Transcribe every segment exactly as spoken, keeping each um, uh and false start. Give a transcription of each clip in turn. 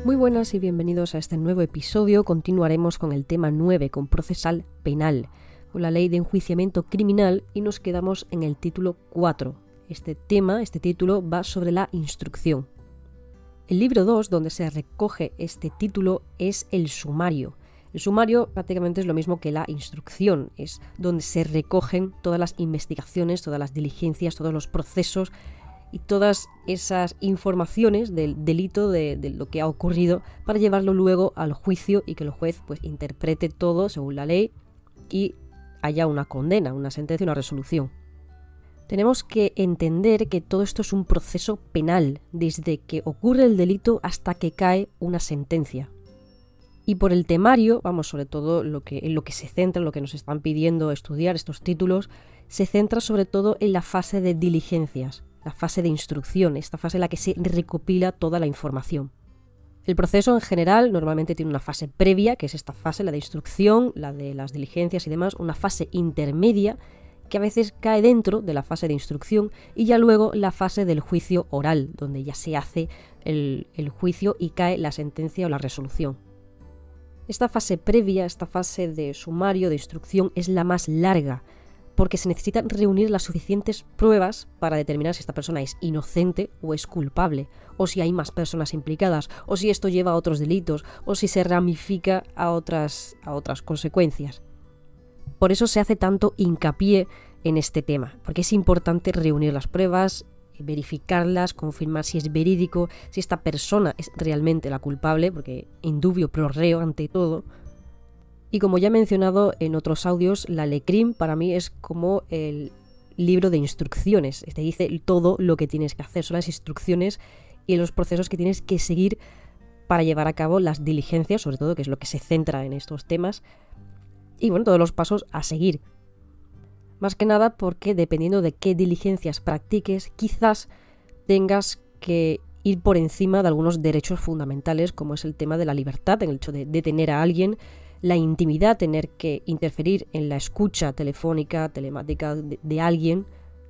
Muy buenas y bienvenidos a este nuevo episodio. Continuaremos con el tema nueve, con procesal penal, con la ley de enjuiciamiento criminal, y nos quedamos en el título cuatro. Este tema, este título, va sobre la instrucción. El libro dos, donde se recoge este título, es el sumario. El sumario prácticamente es lo mismo que la instrucción, es donde se recogen todas las investigaciones, todas las diligencias, todos los procesos y todas esas informaciones del delito, de, de lo que ha ocurrido, para llevarlo luego al juicio y que el juez pues interprete todo según la ley y haya una condena, una sentencia, una resolución. Tenemos que entender que todo esto es un proceso penal, desde que ocurre el delito hasta que cae una sentencia. Y por el temario, vamos, sobre todo lo que, en lo que se centra, lo que nos están pidiendo estudiar estos títulos, se centra sobre todo en la fase de diligencias, la fase de instrucción, esta fase en la que se recopila toda la información. El proceso en general normalmente tiene una fase previa, que es esta fase, la de instrucción, la de las diligencias y demás, una fase intermedia, que a veces cae dentro de la fase de instrucción, y ya luego la fase del juicio oral, donde ya se hace el, el juicio y cae la sentencia o la resolución. Esta fase previa, esta fase de sumario, de instrucción, es la más larga, porque se necesitan reunir las suficientes pruebas para determinar si esta persona es inocente o es culpable, o si hay más personas implicadas, o si esto lleva a otros delitos, o si se ramifica a otras, a otras consecuencias. Por eso se hace tanto hincapié en este tema, porque es importante reunir las pruebas, verificarlas, confirmar si es verídico, si esta persona es realmente la culpable, porque indubio pro reo ante todo. Y como ya he mencionado en otros audios, la LECRIM para mí es como el libro de instrucciones. Te dice todo lo que tienes que hacer, son las instrucciones y los procesos que tienes que seguir para llevar a cabo las diligencias, sobre todo, que es lo que se centra en estos temas. Y bueno, todos los pasos a seguir. Más que nada porque dependiendo de qué diligencias practiques, quizás tengas que ir por encima de algunos derechos fundamentales, como es el tema de la libertad, en el hecho de detener a alguien, la intimidad, tener que interferir en la escucha telefónica, telemática de, de alguien,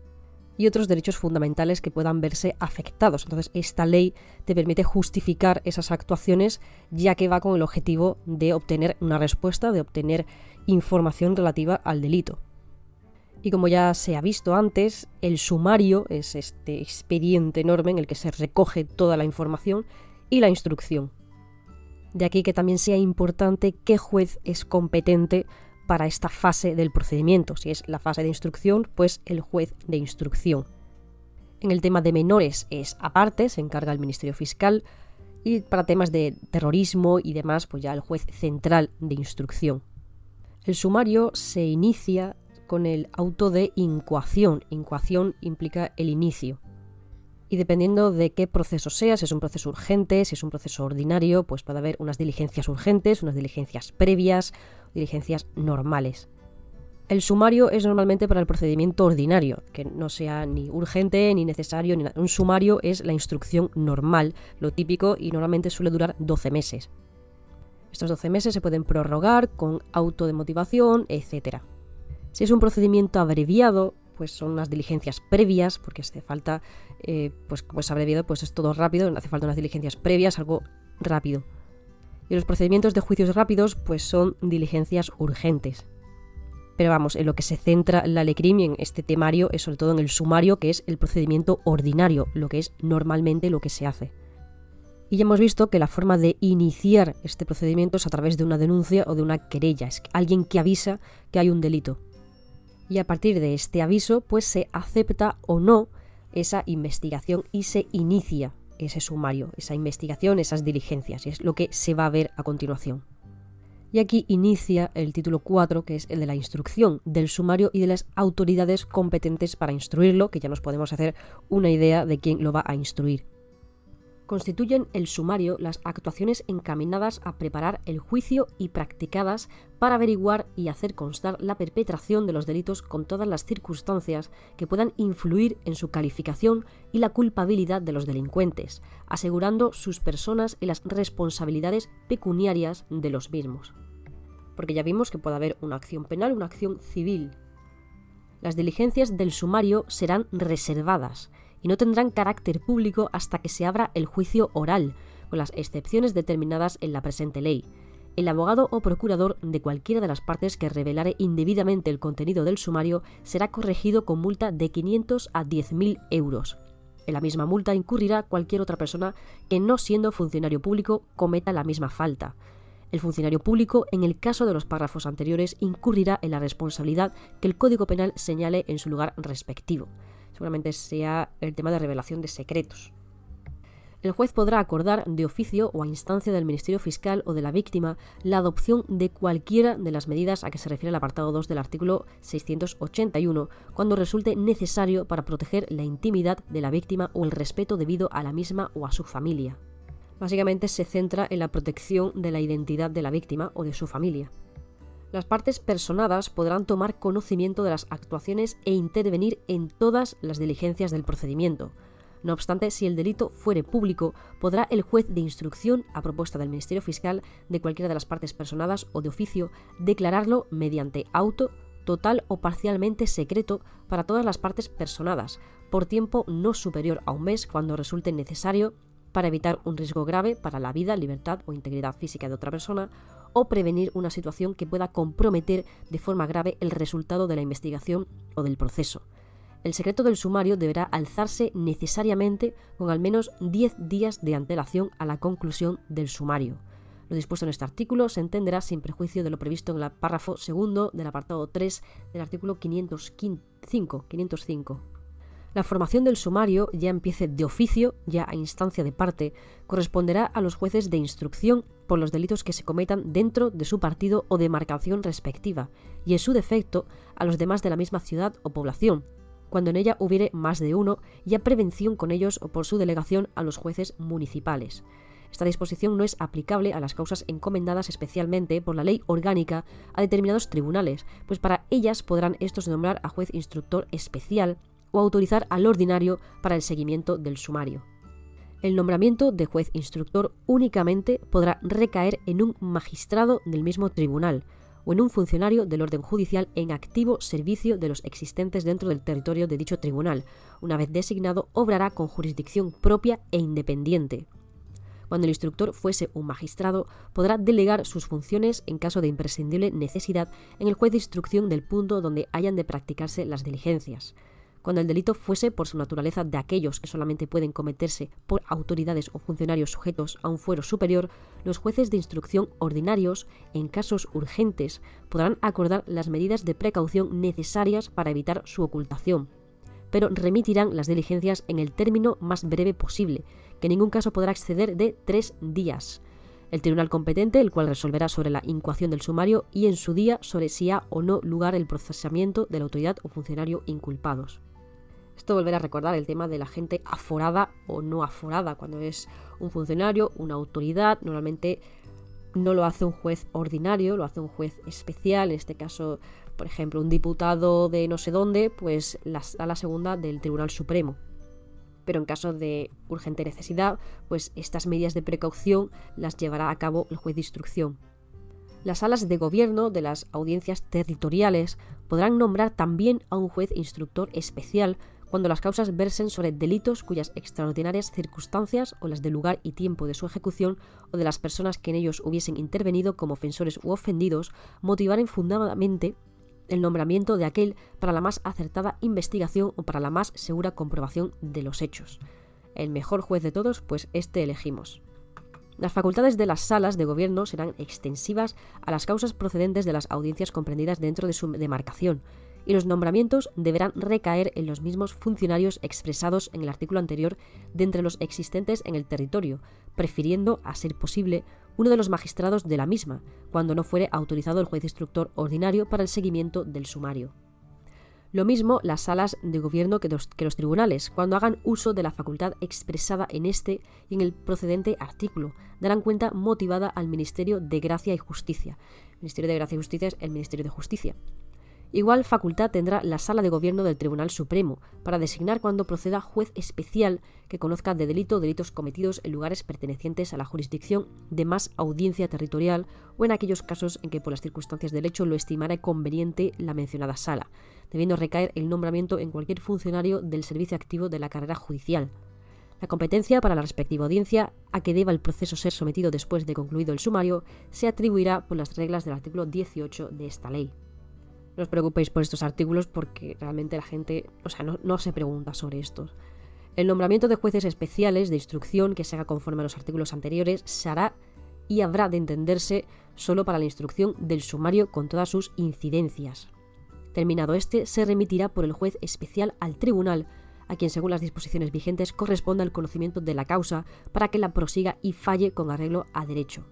y otros derechos fundamentales que puedan verse afectados. Entonces, esta ley te permite justificar esas actuaciones, ya que va con el objetivo de obtener una respuesta, de obtener información relativa al delito. Y como ya se ha visto antes, el sumario es este expediente enorme en el que se recoge toda la información, y la instrucción. De aquí que también sea importante qué juez es competente para esta fase del procedimiento. Si es la fase de instrucción, pues el juez de instrucción. En el tema de menores es aparte, se encarga el Ministerio Fiscal, y para temas de terrorismo y demás, pues ya el juez central de instrucción. El sumario se inicia con el auto de incoación. Incoación implica el inicio. Y dependiendo de qué proceso sea, si es un proceso urgente, si es un proceso ordinario, pues puede haber unas diligencias urgentes, unas diligencias previas, diligencias normales. El sumario es normalmente para el procedimiento ordinario, que no sea ni urgente ni necesario, ni nada. Un sumario es la instrucción normal, lo típico, y normalmente suele durar doce meses. Estos doce meses se pueden prorrogar con auto de motivación, etcétera. Si es un procedimiento abreviado, pues son unas diligencias previas, porque hace falta, eh, pues como es abreviado, pues es todo rápido, hace falta unas diligencias previas, algo rápido. Y los procedimientos de juicios rápidos, pues son diligencias urgentes. Pero vamos, en lo que se centra la LECRIM y en este temario es sobre todo en el sumario, que es el procedimiento ordinario, lo que es normalmente lo que se hace. Y ya hemos visto que la forma de iniciar este procedimiento es a través de una denuncia o de una querella, es alguien que avisa que hay un delito. Y a partir de este aviso, pues se acepta o no esa investigación y se inicia ese sumario, esa investigación, esas diligencias, y es lo que se va a ver a continuación. Y aquí inicia el título cuatro, que es el de la instrucción, del sumario y de las autoridades competentes para instruirlo, que ya nos podemos hacer una idea de quién lo va a instruir. Constituyen el sumario las actuaciones encaminadas a preparar el juicio y practicadas para averiguar y hacer constar la perpetración de los delitos con todas las circunstancias que puedan influir en su calificación y la culpabilidad de los delincuentes, asegurando sus personas y las responsabilidades pecuniarias de los mismos. Porque ya vimos que puede haber una acción penal y una acción civil. Las diligencias del sumario serán reservadas y no tendrán carácter público hasta que se abra el juicio oral, con las excepciones determinadas en la presente ley. El abogado o procurador de cualquiera de las partes que revelare indebidamente el contenido del sumario será corregido con multa de quinientos a diez mil euros. En la misma multa incurrirá cualquier otra persona que, no siendo funcionario público, cometa la misma falta. El funcionario público, en el caso de los párrafos anteriores, incurrirá en la responsabilidad que el Código Penal señale en su lugar respectivo. Seguramente sea el tema de revelación de secretos. El juez podrá acordar de oficio o a instancia del Ministerio Fiscal o de la víctima la adopción de cualquiera de las medidas a que se refiere el apartado dos del artículo seiscientos ochenta y uno, cuando resulte necesario para proteger la intimidad de la víctima o el respeto debido a la misma o a su familia. Básicamente se centra en la protección de la identidad de la víctima o de su familia. Las partes personadas podrán tomar conocimiento de las actuaciones e intervenir en todas las diligencias del procedimiento. No obstante, si el delito fuere público, podrá el juez de instrucción, a propuesta del Ministerio Fiscal, de cualquiera de las partes personadas o de oficio, declararlo mediante auto, total o parcialmente secreto para todas las partes personadas, por tiempo no superior a un mes cuando resulte necesario para evitar un riesgo grave para la vida, libertad o integridad física de otra persona, o prevenir una situación que pueda comprometer de forma grave el resultado de la investigación o del proceso. El secreto del sumario deberá alzarse necesariamente con al menos diez días de antelación a la conclusión del sumario. Lo dispuesto en este artículo se entenderá sin perjuicio de lo previsto en el párrafo segundo del apartado tres del artículo quinientos cinco. La formación del sumario, ya empiece de oficio, ya a instancia de parte, corresponderá a los jueces de instrucción por los delitos que se cometan dentro de su partido o demarcación respectiva, y en su defecto a los demás de la misma ciudad o población, cuando en ella hubiere más de uno, y a prevención con ellos o por su delegación a los jueces municipales. Esta disposición no es aplicable a las causas encomendadas especialmente por la ley orgánica a determinados tribunales, pues para ellas podrán estos nombrar a juez instructor especial o autorizar al ordinario para el seguimiento del sumario. El nombramiento de juez instructor únicamente podrá recaer en un magistrado del mismo tribunal, o en un funcionario del orden judicial en activo servicio de los existentes dentro del territorio de dicho tribunal. Una vez designado, obrará con jurisdicción propia e independiente. Cuando el instructor fuese un magistrado, podrá delegar sus funciones en caso de imprescindible necesidad en el juez de instrucción del punto donde hayan de practicarse las diligencias. Cuando el delito fuese por su naturaleza de aquellos que solamente pueden cometerse por autoridades o funcionarios sujetos a un fuero superior, los jueces de instrucción ordinarios, en casos urgentes, podrán acordar las medidas de precaución necesarias para evitar su ocultación, pero remitirán las diligencias en el término más breve posible, que en ningún caso podrá exceder de tres días. El tribunal competente, el cual resolverá sobre la incoación del sumario y en su día sobre si ha o no lugar el procesamiento de la autoridad o funcionario inculpados. Esto volverá a recordar el tema de la gente aforada o no aforada. Cuando es un funcionario, una autoridad, normalmente no lo hace un juez ordinario, lo hace un juez especial. En este caso, por ejemplo, un diputado de no sé dónde, pues la sala segunda del Tribunal Supremo. Pero en caso de urgente necesidad, pues estas medidas de precaución las llevará a cabo el juez de instrucción. Las salas de gobierno de las audiencias territoriales podrán nombrar también a un juez instructor especial cuando las causas versen sobre delitos cuyas extraordinarias circunstancias o las del lugar y tiempo de su ejecución o de las personas que en ellos hubiesen intervenido como ofensores u ofendidos motivaren fundadamente el nombramiento de aquel para la más acertada investigación o para la más segura comprobación de los hechos. El mejor juez de todos, pues este elegimos. Las facultades de las salas de gobierno serán extensivas a las causas procedentes de las audiencias comprendidas dentro de su demarcación, y los nombramientos deberán recaer en los mismos funcionarios expresados en el artículo anterior de entre los existentes en el territorio, prefiriendo, a ser posible, uno de los magistrados de la misma, cuando no fuere autorizado el juez instructor ordinario para el seguimiento del sumario. Lo mismo las salas de gobierno que los, que los tribunales, cuando hagan uso de la facultad expresada en este y en el procedente artículo, darán cuenta motivada al Ministerio de Gracia y Justicia. El Ministerio de Gracia y Justicia es el Ministerio de Justicia. Igual facultad tendrá la Sala de Gobierno del Tribunal Supremo para designar cuando proceda juez especial que conozca de delito o delitos cometidos en lugares pertenecientes a la jurisdicción de más audiencia territorial o en aquellos casos en que por las circunstancias del hecho lo estimara conveniente la mencionada sala, debiendo recaer el nombramiento en cualquier funcionario del servicio activo de la carrera judicial. La competencia para la respectiva audiencia a que deba el proceso ser sometido después de concluido el sumario se atribuirá por las reglas del artículo dieciocho de esta ley. No os preocupéis por estos artículos porque realmente la gente, o sea, no, no se pregunta sobre estos. El nombramiento de jueces especiales de instrucción que se haga conforme a los artículos anteriores se hará y habrá de entenderse solo para la instrucción del sumario con todas sus incidencias. Terminado este, se remitirá por el juez especial al tribunal, a quien según las disposiciones vigentes corresponda el conocimiento de la causa para que la prosiga y falle con arreglo a derecho.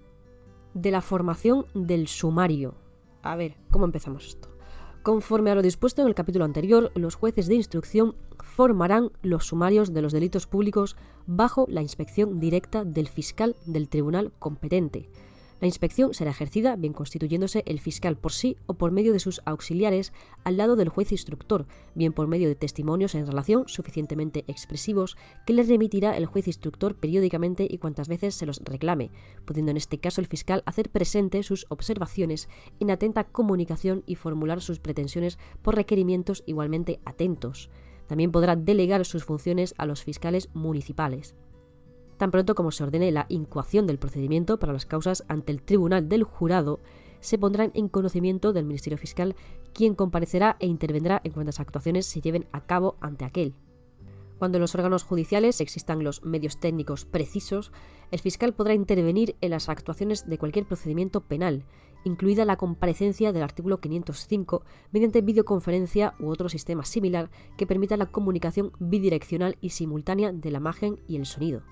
De la formación del sumario. A ver, ¿cómo empezamos esto? Conforme a lo dispuesto en el capítulo anterior, los jueces de instrucción formarán los sumarios de los delitos públicos bajo la inspección directa del fiscal del tribunal competente. La inspección será ejercida bien constituyéndose el fiscal por sí o por medio de sus auxiliares al lado del juez instructor, bien por medio de testimonios en relación suficientemente expresivos que les remitirá el juez instructor periódicamente y cuantas veces se los reclame, pudiendo en este caso el fiscal hacer presente sus observaciones en atenta comunicación y formular sus pretensiones por requerimientos igualmente atentos. También podrá delegar sus funciones a los fiscales municipales. Tan pronto como se ordene la incoación del procedimiento para las causas ante el tribunal del jurado, se pondrán en conocimiento del Ministerio Fiscal, quien comparecerá e intervendrá en cuantas actuaciones se lleven a cabo ante aquel. Cuando en los órganos judiciales existan los medios técnicos precisos, el fiscal podrá intervenir en las actuaciones de cualquier procedimiento penal, incluida la comparecencia del artículo quinientos cinco, mediante videoconferencia u otro sistema similar que permita la comunicación bidireccional y simultánea de la imagen y el sonido.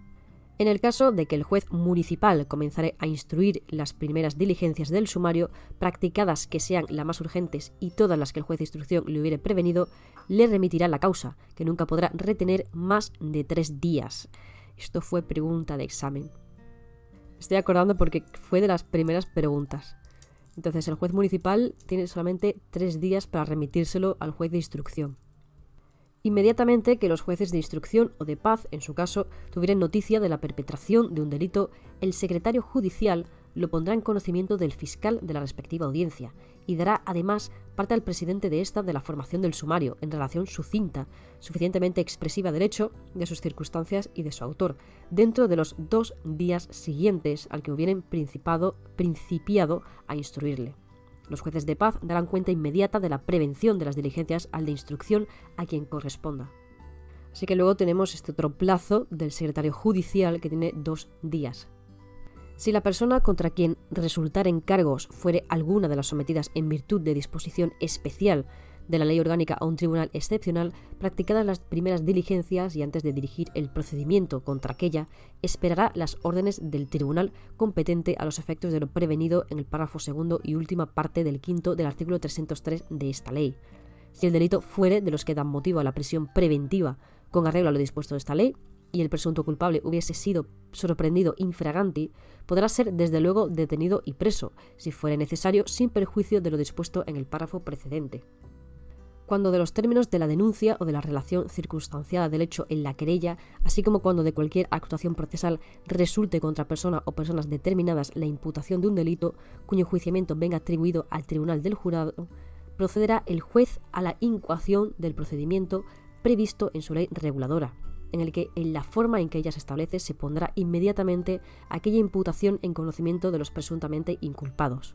En el caso de que el juez municipal comenzare a instruir las primeras diligencias del sumario, practicadas que sean las más urgentes y todas las que el juez de instrucción le hubiere prevenido, le remitirá la causa, que nunca podrá retener más de tres días. Esto fue pregunta de examen. Estoy acordando porque fue de las primeras preguntas. Entonces el juez municipal tiene solamente tres días para remitírselo al juez de instrucción. Inmediatamente que los jueces de instrucción o de paz, en su caso, tuvieran noticia de la perpetración de un delito, el secretario judicial lo pondrá en conocimiento del fiscal de la respectiva audiencia y dará además parte al presidente de esta de la formación del sumario en relación sucinta, suficientemente expresiva del hecho, de sus circunstancias y de su autor, dentro de los dos días siguientes al que hubieran principado, principiado a instruirle. Los jueces de paz darán cuenta inmediata de la prevención de las diligencias al de instrucción a quien corresponda. Así que luego tenemos este otro plazo del secretario judicial que tiene dos días. Si la persona contra quien resultaren cargos fuere alguna de las sometidas en virtud de disposición especial de la ley orgánica a un tribunal excepcional, practicadas las primeras diligencias y antes de dirigir el procedimiento contra aquella, esperará las órdenes del tribunal competente a los efectos de lo prevenido en el párrafo segundo y última parte del quinto del artículo trescientos tres de esta ley. Si el delito fuere de los que dan motivo a la prisión preventiva con arreglo a lo dispuesto de esta ley, y el presunto culpable hubiese sido sorprendido infraganti, podrá ser desde luego detenido y preso, si fuere necesario, sin perjuicio de lo dispuesto en el párrafo precedente. Cuando de los términos de la denuncia o de la relación circunstanciada del hecho en la querella, así como cuando de cualquier actuación procesal resulte contra persona o personas determinadas la imputación de un delito cuyo enjuiciamiento venga atribuido al tribunal del jurado, procederá el juez a la incoación del procedimiento previsto en su ley reguladora, en el que en la forma en que ella se establece se pondrá inmediatamente aquella imputación en conocimiento de los presuntamente inculpados.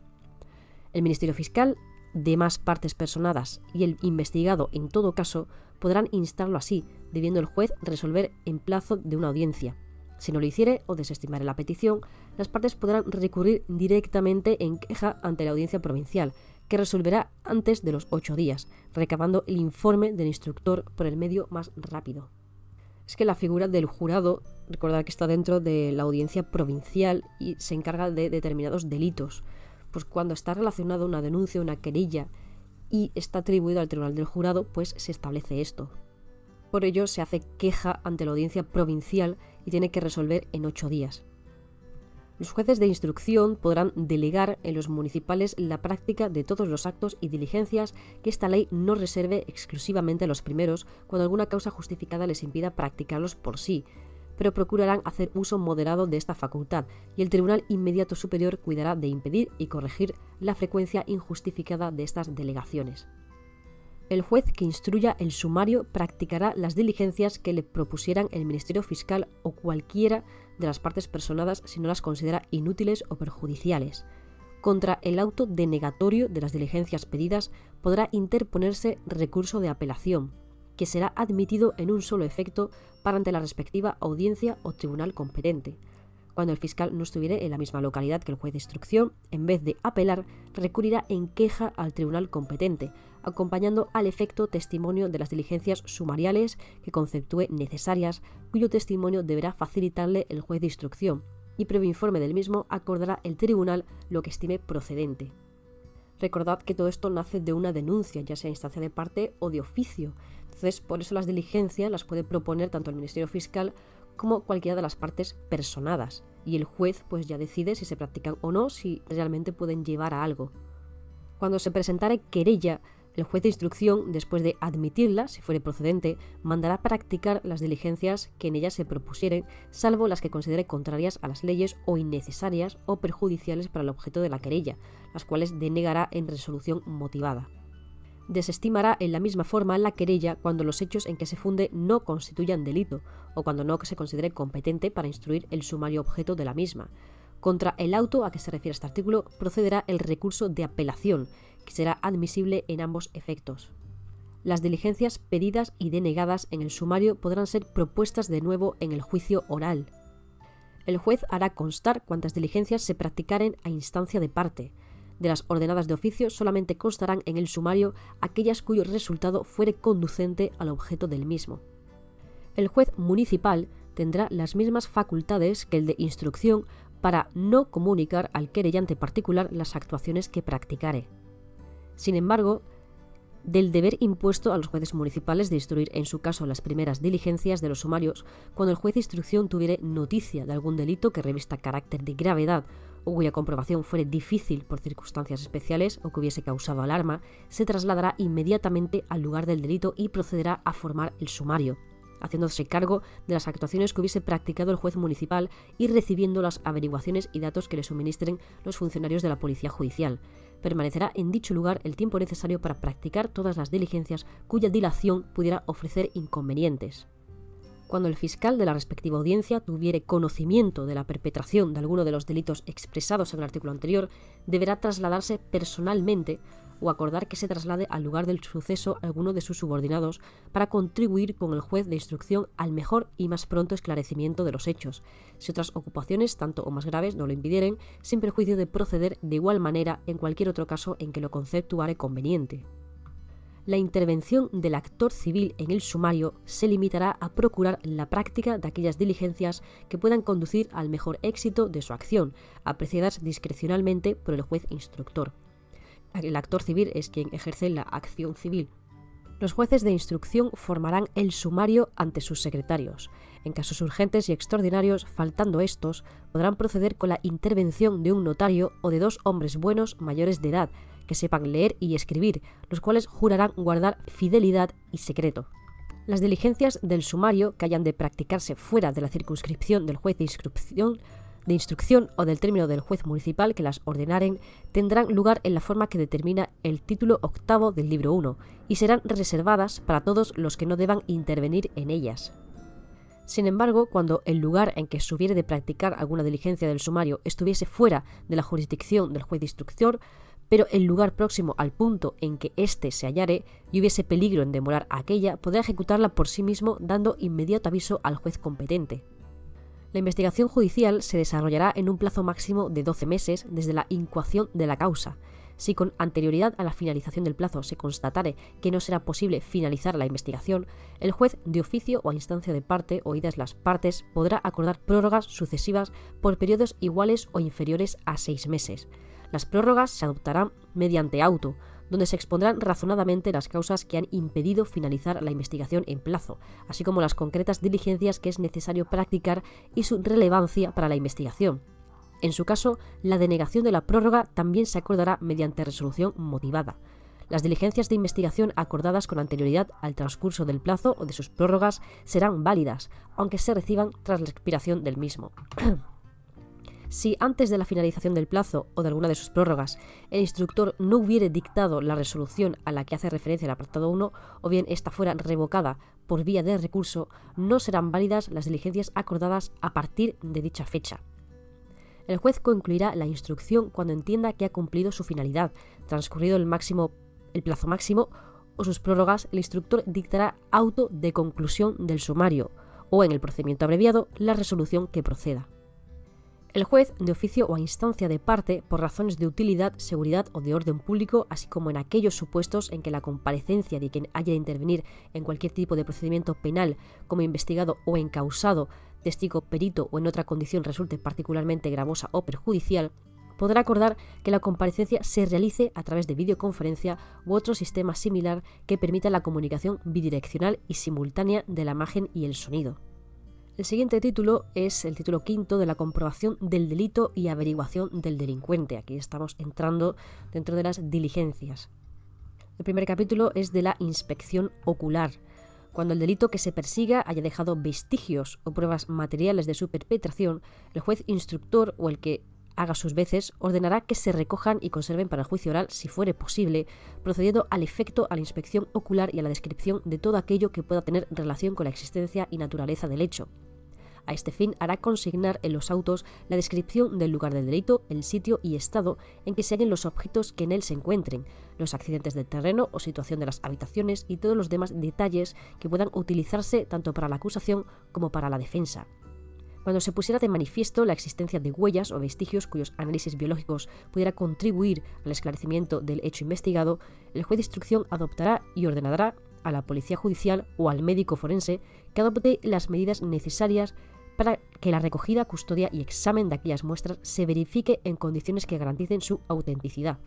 El Ministerio Fiscal, demás partes personadas y el investigado en todo caso podrán instarlo así, debiendo el juez resolver en plazo de una audiencia. Si no lo hiciere o desestimare la petición, las partes podrán recurrir directamente en queja ante la audiencia provincial, que resolverá antes de los ocho días, recabando el informe del instructor por el medio más rápido. Es que la figura del jurado, recordad que está dentro de la audiencia provincial y se encarga de determinados delitos. Pues cuando está relacionada una denuncia, una querella y está atribuido al tribunal del jurado, pues se establece esto. Por ello se hace queja ante la audiencia provincial y tiene que resolver en ocho días. Los jueces de instrucción podrán delegar en los municipales la práctica de todos los actos y diligencias que esta ley no reserve exclusivamente a los primeros cuando alguna causa justificada les impida practicarlos por sí, pero procurarán hacer uso moderado de esta facultad y el Tribunal Inmediato Superior cuidará de impedir y corregir la frecuencia injustificada de estas delegaciones. El juez que instruya el sumario practicará las diligencias que le propusieran el Ministerio Fiscal o cualquiera de las partes personadas si no las considera inútiles o perjudiciales. Contra el auto denegatorio de las diligencias pedidas podrá interponerse recurso de apelación, que será admitido en un solo efecto para ante la respectiva audiencia o tribunal competente. Cuando el fiscal no estuviere en la misma localidad que el juez de instrucción, en vez de apelar, recurrirá en queja al tribunal competente, acompañando al efecto testimonio de las diligencias sumariales que conceptúe necesarias, cuyo testimonio deberá facilitarle el juez de instrucción, y previo informe del mismo acordará el tribunal lo que estime procedente. Recordad que todo esto nace de una denuncia, ya sea a instancia de parte o de oficio. Entonces, por eso las diligencias las puede proponer tanto el Ministerio Fiscal como cualquiera de las partes personadas, y el juez pues ya decide si se practican o no, si realmente pueden llevar a algo. Cuando se presentare querella, el juez de instrucción, después de admitirla, si fuere procedente, mandará practicar las diligencias que en ellas se propusieren, salvo las que considere contrarias a las leyes o innecesarias o perjudiciales para el objeto de la querella, las cuales denegará en resolución motivada. Desestimará en la misma forma la querella cuando los hechos en que se funde no constituyan delito o cuando no se considere competente para instruir el sumario objeto de la misma. Contra el auto a que se refiere este artículo procederá el recurso de apelación, que será admisible en ambos efectos. Las diligencias pedidas y denegadas en el sumario podrán ser propuestas de nuevo en el juicio oral. El juez hará constar cuantas diligencias se practicaren a instancia de parte. De las ordenadas de oficio solamente constarán en el sumario aquellas cuyo resultado fuere conducente al objeto del mismo. El juez municipal tendrá las mismas facultades que el de instrucción para no comunicar al querellante particular las actuaciones que practicare. Sin embargo, del deber impuesto a los jueces municipales de instruir en su caso las primeras diligencias de los sumarios cuando el juez de instrucción tuviere noticia de algún delito que revista carácter de gravedad o cuya comprobación fuere difícil por circunstancias especiales o que hubiese causado alarma, se trasladará inmediatamente al lugar del delito y procederá a formar el sumario, haciéndose cargo de las actuaciones que hubiese practicado el juez municipal y recibiendo las averiguaciones y datos que le suministren los funcionarios de la Policía Judicial. Permanecerá en dicho lugar el tiempo necesario para practicar todas las diligencias cuya dilación pudiera ofrecer inconvenientes. Cuando el fiscal de la respectiva audiencia tuviere conocimiento de la perpetración de alguno de los delitos expresados en el artículo anterior, deberá trasladarse personalmente o acordar que se traslade al lugar del suceso alguno de sus subordinados para contribuir con el juez de instrucción al mejor y más pronto esclarecimiento de los hechos, si otras ocupaciones, tanto o más graves, no lo impidieren, sin perjuicio de proceder de igual manera en cualquier otro caso en que lo conceptuare conveniente. La intervención del actor civil en el sumario se limitará a procurar la práctica de aquellas diligencias que puedan conducir al mejor éxito de su acción, apreciadas discrecionalmente por el juez instructor. El actor civil es quien ejerce la acción civil. Los jueces de instrucción formarán el sumario ante sus secretarios. En casos urgentes y extraordinarios, faltando estos, podrán proceder con la intervención de un notario o de dos hombres buenos mayores de edad, que sepan leer y escribir, los cuales jurarán guardar fidelidad y secreto. Las diligencias del sumario que hayan de practicarse fuera de la circunscripción del juez de instrucción, de instrucción o del término del juez municipal que las ordenaren tendrán lugar en la forma que determina el título octavo del libro uno y serán reservadas para todos los que no deban intervenir en ellas. Sin embargo, cuando el lugar en que se hubiere de practicar alguna diligencia del sumario estuviese fuera de la jurisdicción del juez de instrucción, pero el lugar próximo al punto en que éste se hallare y hubiese peligro en demorar aquella, podrá ejecutarla por sí mismo dando inmediato aviso al juez competente. La investigación judicial se desarrollará en un plazo máximo de doce meses desde la incoación de la causa. Si con anterioridad a la finalización del plazo se constatare que no será posible finalizar la investigación, el juez de oficio o a instancia de parte, oídas las partes, podrá acordar prórrogas sucesivas por periodos iguales o inferiores a seis meses. Las prórrogas se adoptarán mediante auto, donde se expondrán razonadamente las causas que han impedido finalizar la investigación en plazo, así como las concretas diligencias que es necesario practicar y su relevancia para la investigación. En su caso, la denegación de la prórroga también se acordará mediante resolución motivada. Las diligencias de investigación acordadas con anterioridad al transcurso del plazo o de sus prórrogas serán válidas, aunque se reciban tras la expiración del mismo. Si antes de la finalización del plazo o de alguna de sus prórrogas el instructor no hubiere dictado la resolución a la que hace referencia el apartado uno, o bien esta fuera revocada por vía de recurso, no serán válidas las diligencias acordadas a partir de dicha fecha. El juez concluirá la instrucción cuando entienda que ha cumplido su finalidad. Transcurrido el, máximo, el plazo máximo o sus prórrogas, el instructor dictará auto de conclusión del sumario o, en el procedimiento abreviado, la resolución que proceda. El juez, de oficio o a instancia de parte, por razones de utilidad, seguridad o de orden público, así como en aquellos supuestos en que la comparecencia de quien haya de intervenir en cualquier tipo de procedimiento penal como investigado o encausado, testigo, perito o en otra condición resulte particularmente gravosa o perjudicial, podrá acordar que la comparecencia se realice a través de videoconferencia u otro sistema similar que permita la comunicación bidireccional y simultánea de la imagen y el sonido. El siguiente título es el título quinto de la comprobación del delito y averiguación del delincuente. Aquí estamos entrando dentro de las diligencias. El primer capítulo es de la inspección ocular. Cuando el delito que se persiga haya dejado vestigios o pruebas materiales de su perpetración, el juez instructor o el que haga sus veces ordenará que se recojan y conserven para el juicio oral, si fuere posible, procediendo al efecto a la inspección ocular y a la descripción de todo aquello que pueda tener relación con la existencia y naturaleza del hecho. A este fin hará consignar en los autos la descripción del lugar del delito, el sitio y estado en que se hallen los objetos que en él se encuentren, los accidentes del terreno o situación de las habitaciones y todos los demás detalles que puedan utilizarse tanto para la acusación como para la defensa. Cuando se pusiera de manifiesto la existencia de huellas o vestigios cuyos análisis biológicos pudiera contribuir al esclarecimiento del hecho investigado, el juez de instrucción adoptará y ordenará a la policía judicial o al médico forense que adopte las medidas necesarias para que la recogida, custodia y examen de aquellas muestras se verifique en condiciones que garanticen su autenticidad.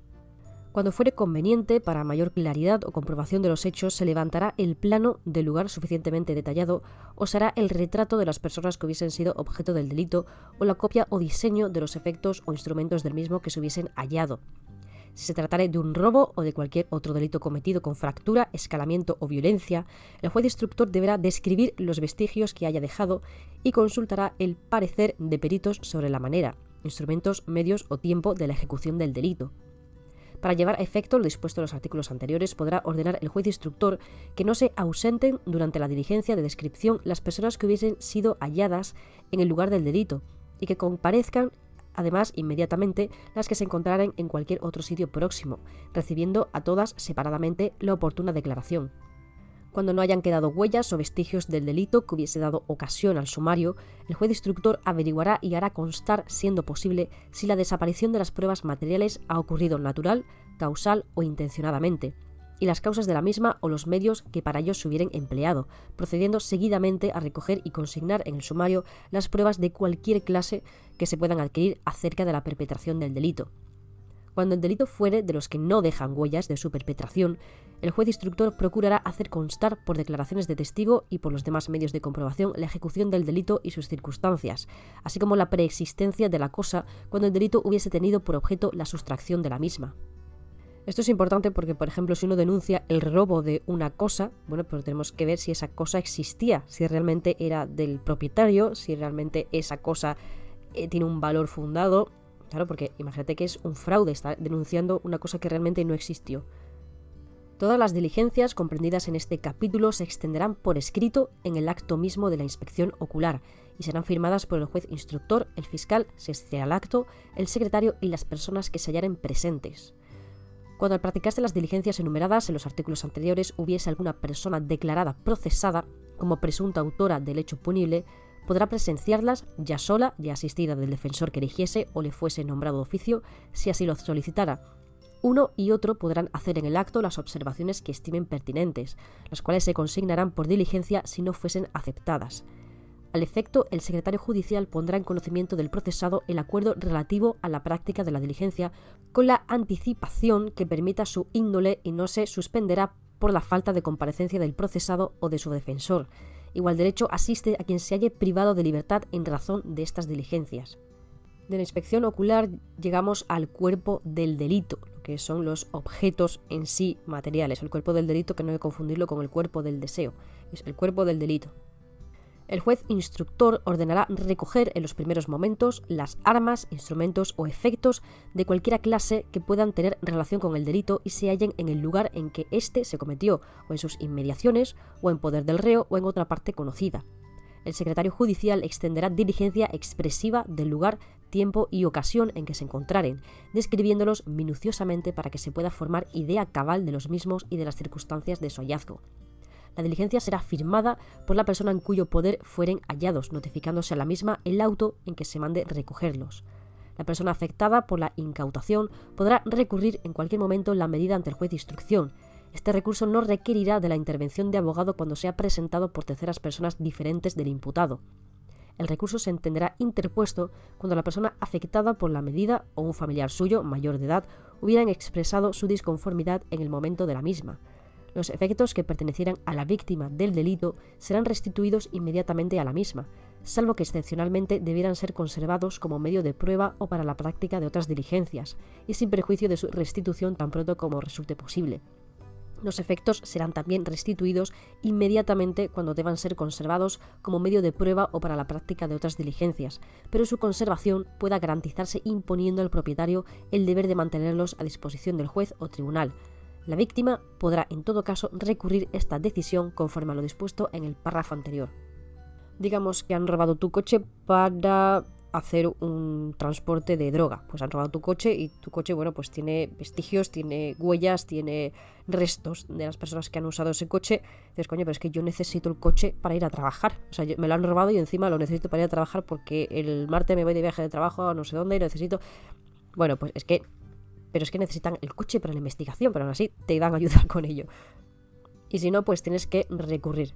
Cuando fuere conveniente, para mayor claridad o comprobación de los hechos, se levantará el plano del lugar suficientemente detallado o se hará el retrato de las personas que hubiesen sido objeto del delito o la copia o diseño de los efectos o instrumentos del mismo que se hubiesen hallado. Si se tratare de un robo o de cualquier otro delito cometido con fractura, escalamiento o violencia, el juez instructor deberá describir los vestigios que haya dejado y consultará el parecer de peritos sobre la manera, instrumentos, medios o tiempo de la ejecución del delito. Para llevar a efecto lo dispuesto en los artículos anteriores, podrá ordenar el juez instructor que no se ausenten durante la diligencia de descripción las personas que hubiesen sido halladas en el lugar del delito y que comparezcan además inmediatamente las que se encontraren en cualquier otro sitio próximo, recibiendo a todas separadamente la oportuna declaración. Cuando no hayan quedado huellas o vestigios del delito que hubiese dado ocasión al sumario, el juez instructor averiguará y hará constar, siendo posible, si la desaparición de las pruebas materiales ha ocurrido natural, causal o intencionadamente, y las causas de la misma o los medios que para ello se hubieran empleado, procediendo seguidamente a recoger y consignar en el sumario las pruebas de cualquier clase que se puedan adquirir acerca de la perpetración del delito. Cuando el delito fuere de los que no dejan huellas de su perpetración, el juez instructor procurará hacer constar por declaraciones de testigo y por los demás medios de comprobación la ejecución del delito y sus circunstancias, así como la preexistencia de la cosa cuando el delito hubiese tenido por objeto la sustracción de la misma. Esto es importante porque, por ejemplo, si uno denuncia el robo de una cosa, bueno, pues tenemos que ver si esa cosa existía, si realmente era del propietario, si realmente esa cosa eh, tiene un valor fundado. Claro, porque imagínate que es un fraude, está denunciando una cosa que realmente no existió. Todas las diligencias comprendidas en este capítulo se extenderán por escrito en el acto mismo de la inspección ocular y serán firmadas por el juez instructor, el fiscal, si existiera el acto, el secretario y las personas que se hallaren presentes. Cuando al practicarse las diligencias enumeradas en los artículos anteriores hubiese alguna persona declarada procesada como presunta autora del hecho punible, podrá presenciarlas ya sola, ya asistida del defensor que eligiese o le fuese nombrado de oficio, si así lo solicitara. Uno y otro podrán hacer en el acto las observaciones que estimen pertinentes, las cuales se consignarán por diligencia si no fuesen aceptadas. Al efecto, el secretario judicial pondrá en conocimiento del procesado el acuerdo relativo a la práctica de la diligencia con la anticipación que permita su índole y no se suspenderá por la falta de comparecencia del procesado o de su defensor. Igual derecho asiste a quien se halle privado de libertad en razón de estas diligencias. De la inspección ocular llegamos al cuerpo del delito, lo que son los objetos en sí materiales. El cuerpo del delito, que no hay que confundirlo con el cuerpo del deseo, es el cuerpo del delito. El juez instructor ordenará recoger en los primeros momentos las armas, instrumentos o efectos de cualquiera clase que puedan tener relación con el delito y se hallen en el lugar en que éste se cometió, o en sus inmediaciones, o en poder del reo, o en otra parte conocida. El secretario judicial extenderá diligencia expresiva del lugar, tiempo y ocasión en que se encontraren, describiéndolos minuciosamente para que se pueda formar idea cabal de los mismos y de las circunstancias de su hallazgo. La diligencia será firmada por la persona en cuyo poder fueren hallados, notificándose a la misma el auto en que se mande recogerlos. La persona afectada por la incautación podrá recurrir en cualquier momento la medida ante el juez de instrucción. Este recurso no requerirá de la intervención de abogado cuando sea presentado por terceras personas diferentes del imputado. El recurso se entenderá interpuesto cuando la persona afectada por la medida o un familiar suyo, mayor de edad, hubieran expresado su disconformidad en el momento de la misma. Los efectos que pertenecieran a la víctima del delito serán restituidos inmediatamente a la misma, salvo que excepcionalmente debieran ser conservados como medio de prueba o para la práctica de otras diligencias, y sin perjuicio de su restitución tan pronto como resulte posible. Los efectos serán también restituidos inmediatamente cuando deban ser conservados como medio de prueba o para la práctica de otras diligencias, pero su conservación pueda garantizarse imponiendo al propietario el deber de mantenerlos a disposición del juez o tribunal. La víctima podrá en todo caso recurrir esta decisión conforme a lo dispuesto en el párrafo anterior. Digamos que han robado tu coche para hacer un transporte de droga. Pues han robado tu coche y tu coche, bueno, pues tiene vestigios, tiene huellas, tiene restos de las personas que han usado ese coche. Dices, coño, pero es que yo necesito el coche para ir a trabajar. O sea, yo, me lo han robado y encima lo necesito para ir a trabajar porque el martes me voy de viaje de trabajo a no sé dónde y necesito... Bueno, pues es que... Pero es que necesitan el coche para la investigación, pero aún así te van a ayudar con ello. Y si no, pues tienes que recurrir.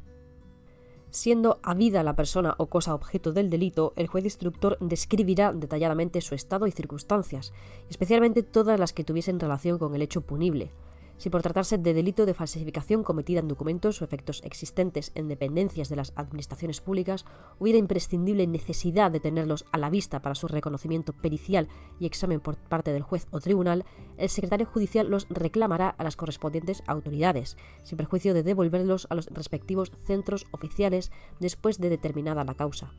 Siendo habida la persona o cosa objeto del delito, el juez instructor describirá detalladamente su estado y circunstancias, especialmente todas las que tuviesen relación con el hecho punible. Si por tratarse de delito de falsificación cometida en documentos o efectos existentes en dependencias de las administraciones públicas, hubiera imprescindible necesidad de tenerlos a la vista para su reconocimiento pericial y examen por parte del juez o tribunal, el secretario judicial los reclamará a las correspondientes autoridades, sin perjuicio de devolverlos a los respectivos centros oficiales después de determinada la causa.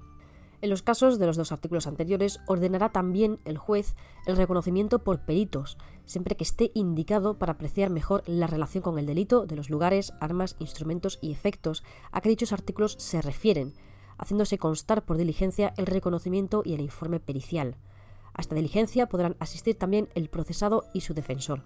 En los casos de los dos artículos anteriores, ordenará también el juez el reconocimiento por peritos, siempre que esté indicado para apreciar mejor la relación con el delito de los lugares, armas, instrumentos y efectos a que dichos artículos se refieren, haciéndose constar por diligencia el reconocimiento y el informe pericial. A esta diligencia podrán asistir también el procesado y su defensor.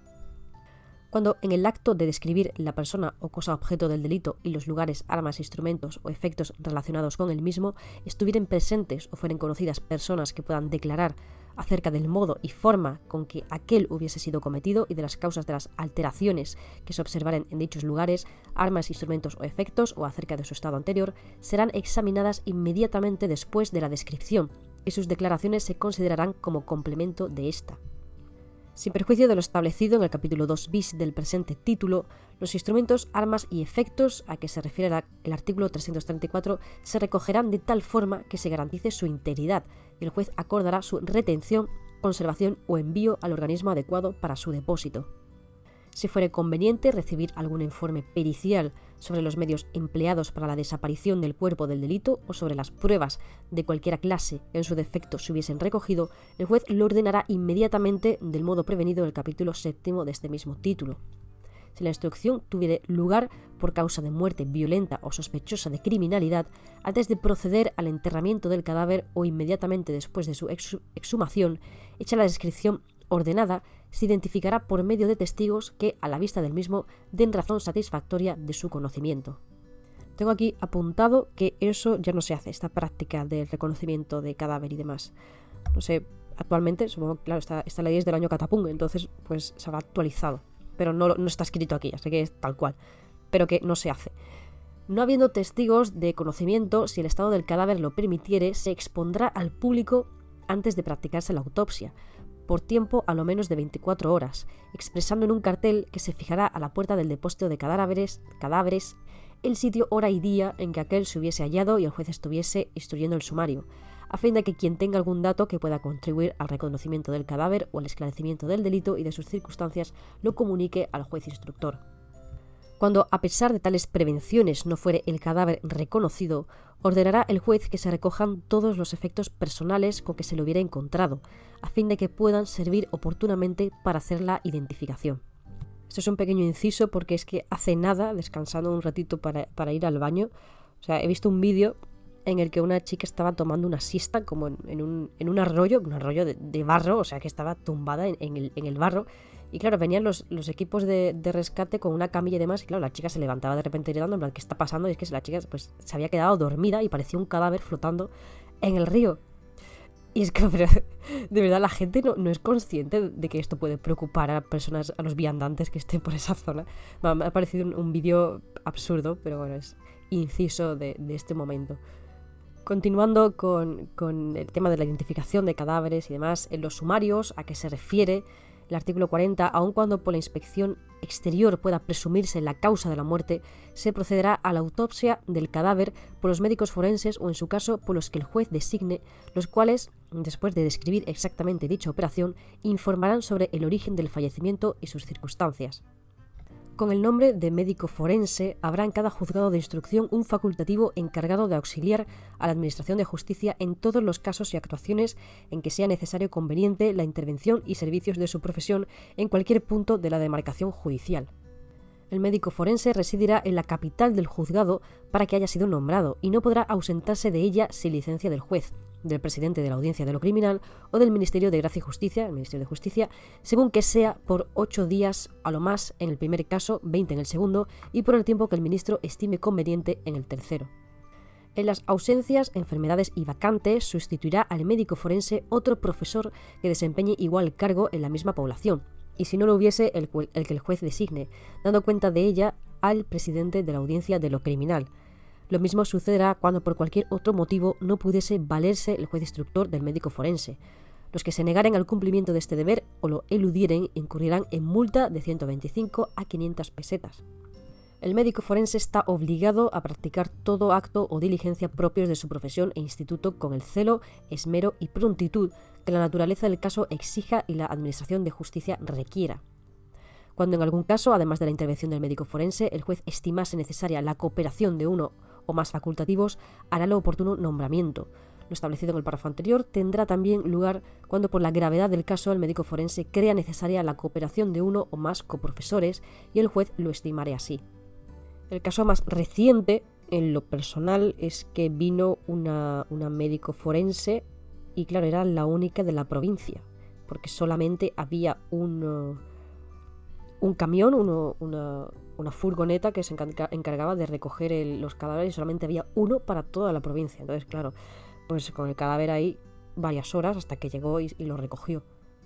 Cuando en el acto de describir la persona o cosa objeto del delito y los lugares, armas, instrumentos o efectos relacionados con el mismo estuvieren presentes o fueren conocidas personas que puedan declarar acerca del modo y forma con que aquel hubiese sido cometido y de las causas de las alteraciones que se observaren en dichos lugares, armas, instrumentos o efectos o acerca de su estado anterior, serán examinadas inmediatamente después de la descripción y sus declaraciones se considerarán como complemento de esta. Sin perjuicio de lo establecido en el capítulo dos bis del presente título, los instrumentos, armas y efectos a que se refiere el artículo trescientos treinta y cuatro se recogerán de tal forma que se garantice su integridad y el juez acordará su retención, conservación o envío al organismo adecuado para su depósito. Si fuere conveniente recibir algún informe pericial sobre los medios empleados para la desaparición del cuerpo del delito o sobre las pruebas de cualquiera clase que en su defecto se hubiesen recogido, el juez lo ordenará inmediatamente del modo prevenido en el capítulo séptimo de este mismo título. Si la instrucción tuviere lugar por causa de muerte violenta o sospechosa de criminalidad, antes de proceder al enterramiento del cadáver o inmediatamente después de su exhumación, hecha la descripción ordenada, se identificará por medio de testigos que, a la vista del mismo, den razón satisfactoria de su conocimiento. Tengo aquí apuntado que eso ya no se hace, esta práctica del reconocimiento de cadáver y demás. No sé, actualmente, supongo que claro, esta, esta ley es del año Catapum, entonces pues se habrá actualizado, pero no, no está escrito aquí, así que es tal cual, pero que no se hace. No habiendo testigos de conocimiento, si el estado del cadáver lo permitiere, se expondrá al público antes de practicarse la autopsia, por tiempo a lo menos de veinticuatro horas, expresando en un cartel que se fijará a la puerta del depósito de cadáveres, cadáveres el sitio, hora y día en que aquel se hubiese hallado y el juez estuviese instruyendo el sumario, a fin de que quien tenga algún dato que pueda contribuir al reconocimiento del cadáver o al esclarecimiento del delito y de sus circunstancias lo comunique al juez instructor. Cuando, a pesar de tales prevenciones, no fuere el cadáver reconocido, ordenará el juez que se recojan todos los efectos personales con que se lo hubiera encontrado, a fin de que puedan servir oportunamente para hacer la identificación. Esto es un pequeño inciso porque es que hace nada, descansando un ratito para, para ir al baño, o sea, he visto un vídeo en el que una chica estaba tomando una siesta como en, en, un, en un arroyo, un arroyo de, de barro, o sea que estaba tumbada en, en, el, en el barro. Y claro, venían los, los equipos de, de rescate con una camilla y demás, y claro, la chica se levantaba de repente gritando, en plan, ¿qué está pasando? Y es que la chica pues, se había quedado dormida y parecía un cadáver flotando en el río. Y es que, pero, de verdad, la gente no, no es consciente de que esto puede preocupar a personas, a los viandantes que estén por esa zona. Bueno, me ha parecido un, un vídeo absurdo, pero bueno, es inciso de, de este momento. Continuando con, con el tema de la identificación de cadáveres y demás, en los sumarios, ¿a qué se refiere? El artículo cuarenta, aun cuando por la inspección exterior pueda presumirse la causa de la muerte, se procederá a la autopsia del cadáver por los médicos forenses o, en su caso, por los que el juez designe, los cuales, después de describir exactamente dicha operación, informarán sobre el origen del fallecimiento y sus circunstancias. Con el nombre de médico forense habrá en cada juzgado de instrucción un facultativo encargado de auxiliar a la Administración de Justicia en todos los casos y actuaciones en que sea necesario o conveniente la intervención y servicios de su profesión en cualquier punto de la demarcación judicial. El médico forense residirá en la capital del juzgado para que haya sido nombrado y no podrá ausentarse de ella sin licencia del juez, del presidente de la Audiencia de lo Criminal o del Ministerio de Gracia y Justicia, el Ministerio de Justicia, según que sea por ocho días a lo más en el primer caso, veinte en el segundo y por el tiempo que el ministro estime conveniente en el tercero. En las ausencias, enfermedades y vacantes sustituirá al médico forense otro profesor que desempeñe igual cargo en la misma población, y si no lo hubiese, el, el que el juez designe, dando cuenta de ella al presidente de la Audiencia de lo Criminal. Lo mismo sucederá cuando por cualquier otro motivo no pudiese valerse el juez instructor del médico forense. Los que se negaren al cumplimiento de este deber o lo eludieren incurrirán en multa de ciento veinticinco a quinientas pesetas. El médico forense está obligado a practicar todo acto o diligencia propios de su profesión e instituto con el celo, esmero y prontitud que la naturaleza del caso exija y la Administración de Justicia requiera. Cuando en algún caso, además de la intervención del médico forense, el juez estimase necesaria la cooperación de uno o más facultativos, hará lo oportuno nombramiento. Lo establecido en el párrafo anterior tendrá también lugar cuando por la gravedad del caso el médico forense crea necesaria la cooperación de uno o más coprofesores y el juez lo estimará así. El caso más reciente, en lo personal, es que vino una, una médico forense y claro, era la única de la provincia, porque solamente había un, uh, un camión, uno, una, una furgoneta que se encargaba de recoger el, los cadáveres y solamente había uno para toda la provincia. Entonces, claro, pues con el cadáver ahí varias horas hasta que llegó y, y lo recogió.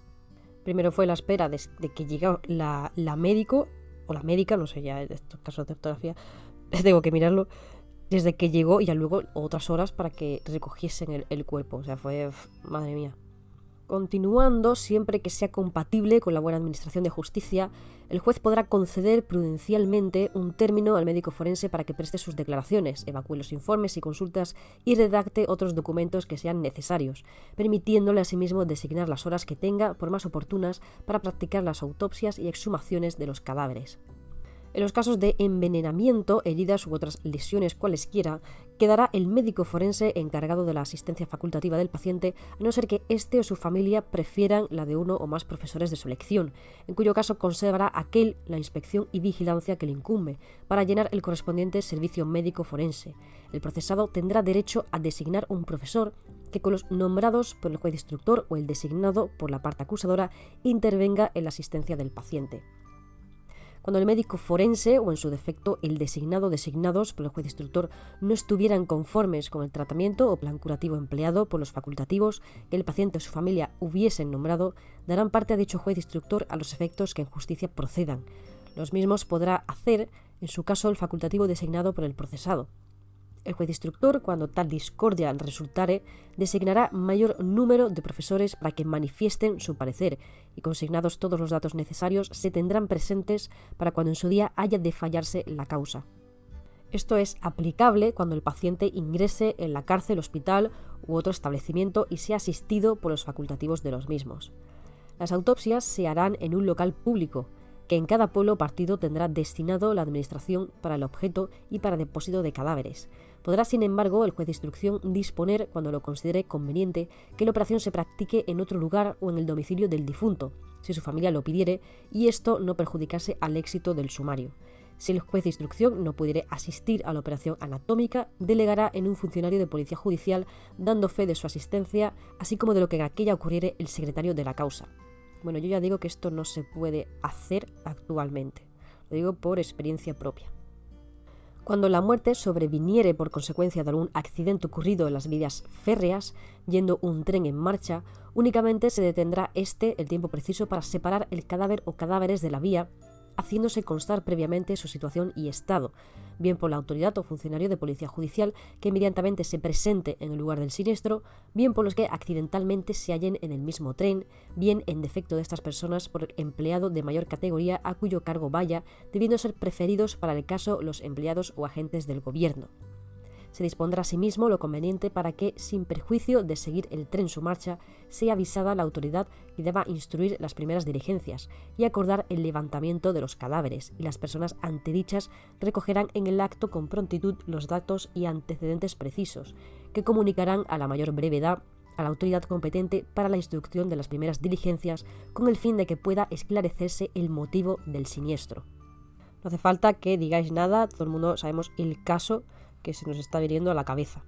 Primero fue la espera de, de que llegara la, la médico o la médica, no sé, ya en estos casos de ortografía tengo que mirarlo, desde que llegó y ya luego otras horas para que recogiesen el, el cuerpo. O sea, fue, madre mía. Continuando, siempre que sea compatible con la buena administración de justicia, el juez podrá conceder prudencialmente un término al médico forense para que preste sus declaraciones, evacúe los informes y consultas y redacte otros documentos que sean necesarios, permitiéndole asimismo designar las horas que tenga por más oportunas para practicar las autopsias y exhumaciones de los cadáveres. En los casos de envenenamiento, heridas u otras lesiones cualesquiera, quedará el médico forense encargado de la asistencia facultativa del paciente, a no ser que éste o su familia prefieran la de uno o más profesores de su elección, en cuyo caso conservará aquel la inspección y vigilancia que le incumbe, para llenar el correspondiente servicio médico forense. El procesado tendrá derecho a designar un profesor que con los nombrados por el juez instructor o el designado por la parte acusadora intervenga en la asistencia del paciente. Cuando el médico forense, o en su defecto el designado o designados por el juez instructor, no estuvieran conformes con el tratamiento o plan curativo empleado por los facultativos que el paciente o su familia hubiesen nombrado, darán parte a dicho juez instructor a los efectos que en justicia procedan. Los mismos podrá hacer, en su caso, el facultativo designado por el procesado. El juez instructor, cuando tal discordia resultare, designará mayor número de profesores para que manifiesten su parecer y, consignados todos los datos necesarios, se tendrán presentes para cuando en su día haya de fallarse la causa. Esto es aplicable cuando el paciente ingrese en la cárcel, hospital u otro establecimiento y sea asistido por los facultativos de los mismos. Las autopsias se harán en un local público, que que en cada pueblo o partido tendrá destinado la administración para el objeto y para depósito de cadáveres. Podrá, sin embargo, el juez de instrucción disponer, cuando lo considere conveniente, que la operación se practique en otro lugar o en el domicilio del difunto, si su familia lo pidiere, y esto no perjudicase al éxito del sumario. Si el juez de instrucción no pudiere asistir a la operación anatómica, delegará en un funcionario de policía judicial, dando fe de su asistencia, así como de lo que en aquella ocurriere el secretario de la causa. Bueno, yo ya digo que esto no se puede hacer actualmente. Lo digo por experiencia propia. Cuando la muerte sobreviniere por consecuencia de algún accidente ocurrido en las vías férreas, yendo un tren en marcha, únicamente se detendrá este el tiempo preciso para separar el cadáver o cadáveres de la vía, haciéndose constar previamente su situación y estado, bien por la autoridad o funcionario de policía judicial que inmediatamente se presente en el lugar del siniestro, bien por los que accidentalmente se hallen en el mismo tren, bien en defecto de estas personas por el empleado de mayor categoría a cuyo cargo vaya, debiendo ser preferidos para el caso los empleados o agentes del gobierno. Se dispondrá asimismo lo conveniente para que, sin perjuicio de seguir el tren su marcha, sea avisada la autoridad y deba instruir las primeras diligencias y acordar el levantamiento de los cadáveres, y las personas antedichas recogerán en el acto con prontitud los datos y antecedentes precisos, que comunicarán a la mayor brevedad a la autoridad competente para la instrucción de las primeras diligencias, con el fin de que pueda esclarecerse el motivo del siniestro. No hace falta que digáis nada, todo el mundo sabemos el caso que se nos está viniendo a la cabeza.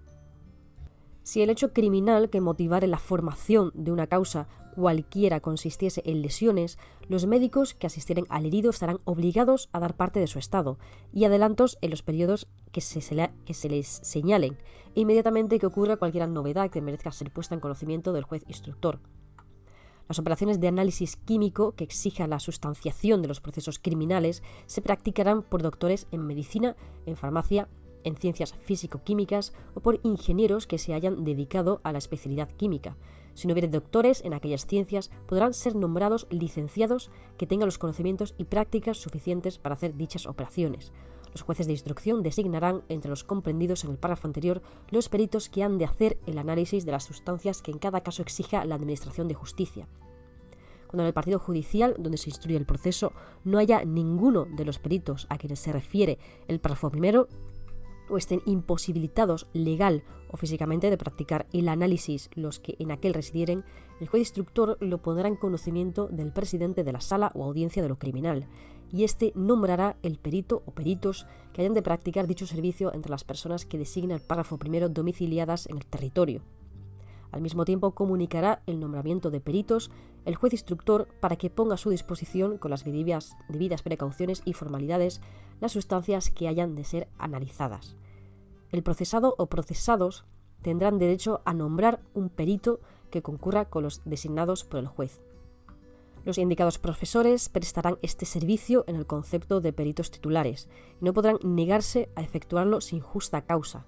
Si el hecho criminal que motivare la formación de una causa cualquiera consistiese en lesiones, los médicos que asistieren al herido estarán obligados a dar parte de su estado y adelantos en los periodos que se, que se les señalen, e inmediatamente que ocurra cualquier novedad que merezca ser puesta en conocimiento del juez instructor. Las operaciones de análisis químico que exijan la sustanciación de los procesos criminales se practicarán por doctores en medicina, en farmacia, en ciencias físico-químicas o por ingenieros que se hayan dedicado a la especialidad química. Si no hubiere doctores en aquellas ciencias, podrán ser nombrados licenciados que tengan los conocimientos y prácticas suficientes para hacer dichas operaciones. Los jueces de instrucción designarán, entre los comprendidos en el párrafo anterior, los peritos que han de hacer el análisis de las sustancias que en cada caso exija la administración de justicia. Cuando en el partido judicial donde se instruye el proceso no haya ninguno de los peritos a quienes se refiere el párrafo primero, o estén imposibilitados legal o físicamente de practicar el análisis los que en aquel residieren, el juez instructor lo pondrá en conocimiento del presidente de la sala o audiencia de lo criminal, y éste nombrará el perito o peritos que hayan de practicar dicho servicio entre las personas que designa el párrafo primero domiciliadas en el territorio. Al mismo tiempo comunicará el nombramiento de peritos el juez instructor para que ponga a su disposición, con las debidas, debidas precauciones y formalidades, las sustancias que hayan de ser analizadas. El procesado o procesados tendrán derecho a nombrar un perito que concurra con los designados por el juez. Los indicados profesores prestarán este servicio en el concepto de peritos titulares y no podrán negarse a efectuarlo sin justa causa.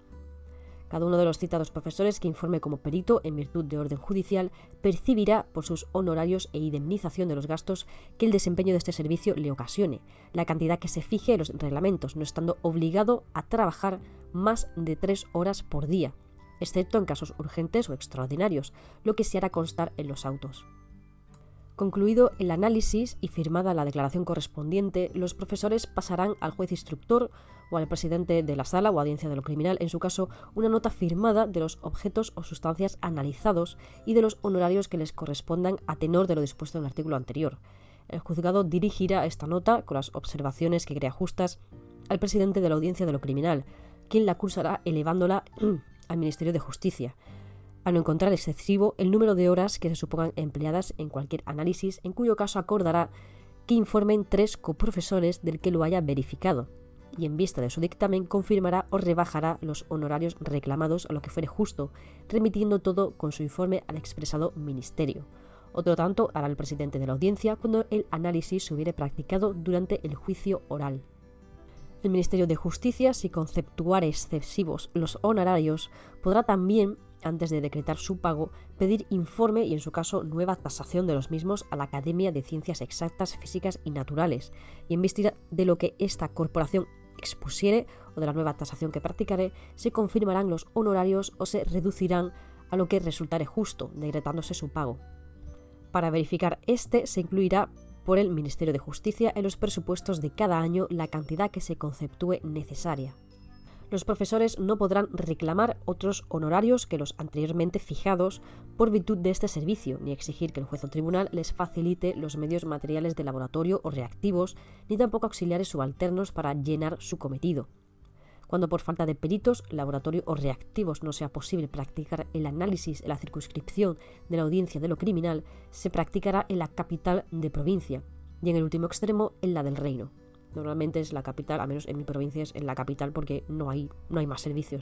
Cada uno de los citados profesores que informe como perito en virtud de orden judicial percibirá por sus honorarios e indemnización de los gastos que el desempeño de este servicio le ocasione, la cantidad que se fije en los reglamentos, no estando obligado a trabajar más de tres horas por día, excepto en casos urgentes o extraordinarios, lo que se hará constar en los autos. Concluido el análisis y firmada la declaración correspondiente, los profesores pasarán al juez instructor o al presidente de la sala o audiencia de lo criminal, en su caso, una nota firmada de los objetos o sustancias analizados y de los honorarios que les correspondan a tenor de lo dispuesto en el artículo anterior. El juzgado dirigirá esta nota, con las observaciones que crea justas, al presidente de la audiencia de lo criminal, quien la cursará elevándola al Ministerio de Justicia, a no encontrar excesivo el número de horas que se supongan empleadas en cualquier análisis, en cuyo caso acordará que informen tres coprofesores del que lo haya verificado, y en vista de su dictamen confirmará o rebajará los honorarios reclamados a lo que fuere justo, remitiendo todo con su informe al expresado ministerio. Otro tanto hará el presidente de la audiencia cuando el análisis se hubiere practicado durante el juicio oral. El Ministerio de Justicia, si conceptuare excesivos los honorarios, podrá también, antes de decretar su pago, pedir informe y en su caso nueva tasación de los mismos a la Academia de Ciencias Exactas, Físicas y Naturales, y en vista de lo que esta corporación expusiere o de la nueva tasación que practicare, se confirmarán los honorarios o se reducirán a lo que resultare justo, decretándose su pago. Para verificar este se incluirá por el Ministerio de Justicia en los presupuestos de cada año la cantidad que se conceptúe necesaria. Los profesores no podrán reclamar otros honorarios que los anteriormente fijados por virtud de este servicio, ni exigir que el juez o tribunal les facilite los medios materiales de laboratorio o reactivos, ni tampoco auxiliares subalternos para llenar su cometido. Cuando por falta de peritos, laboratorio o reactivos no sea posible practicar el análisis en la circunscripción de la audiencia de lo criminal, se practicará en la capital de provincia y en el último extremo en la del reino. Normalmente es la capital, al menos en mi provincia es en la capital porque no hay, no hay más servicios.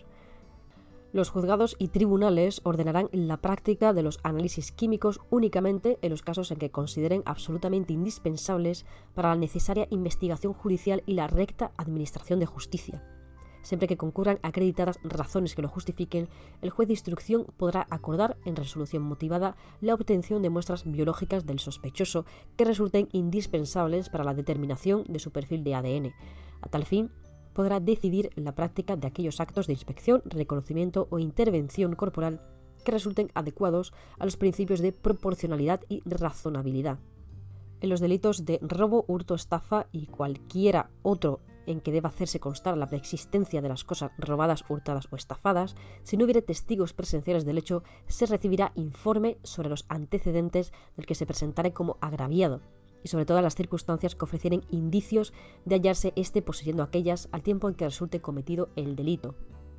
Los juzgados y tribunales ordenarán la práctica de los análisis químicos únicamente en los casos en que consideren absolutamente indispensables para la necesaria investigación judicial y la recta administración de justicia. Siempre que concurran acreditadas razones que lo justifiquen, el juez de instrucción podrá acordar, en resolución motivada, la obtención de muestras biológicas del sospechoso que resulten indispensables para la determinación de su perfil de A D N. A tal fin, podrá decidir la práctica de aquellos actos de inspección, reconocimiento o intervención corporal que resulten adecuados a los principios de proporcionalidad y razonabilidad. En los delitos de robo, hurto, estafa y cualquiera otro en que deba hacerse constar la preexistencia de las cosas robadas, hurtadas o estafadas, si no hubiere testigos presenciales del hecho, se recibirá informe sobre los antecedentes del que se presentare como agraviado y sobre todas las circunstancias que ofrecieren indicios de hallarse éste poseyendo aquellas al tiempo en que resulte cometido el delito.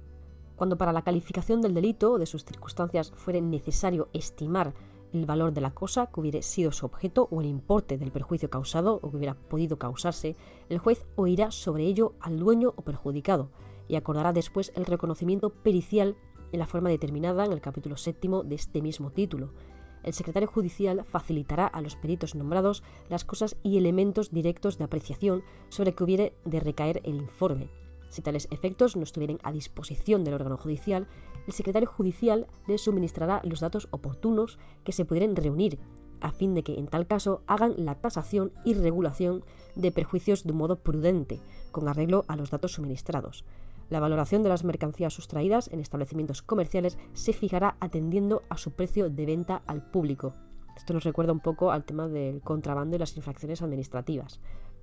Cuando para la calificación del delito o de sus circunstancias fuere necesario estimar el valor de la cosa que hubiere sido su objeto o el importe del perjuicio causado o que hubiera podido causarse, el juez oirá sobre ello al dueño o perjudicado y acordará después el reconocimiento pericial en la forma determinada en el capítulo séptimo de este mismo título. El secretario judicial facilitará a los peritos nombrados las cosas y elementos directos de apreciación sobre que hubiere de recaer el informe. Si tales efectos no estuvieren a disposición del órgano judicial, el secretario judicial les suministrará los datos oportunos que se pudieran reunir, a fin de que en tal caso hagan la tasación y regulación de perjuicios de un modo prudente, con arreglo a los datos suministrados. La valoración de las mercancías sustraídas en establecimientos comerciales se fijará atendiendo a su precio de venta al público. Esto nos recuerda un poco al tema del contrabando y las infracciones administrativas.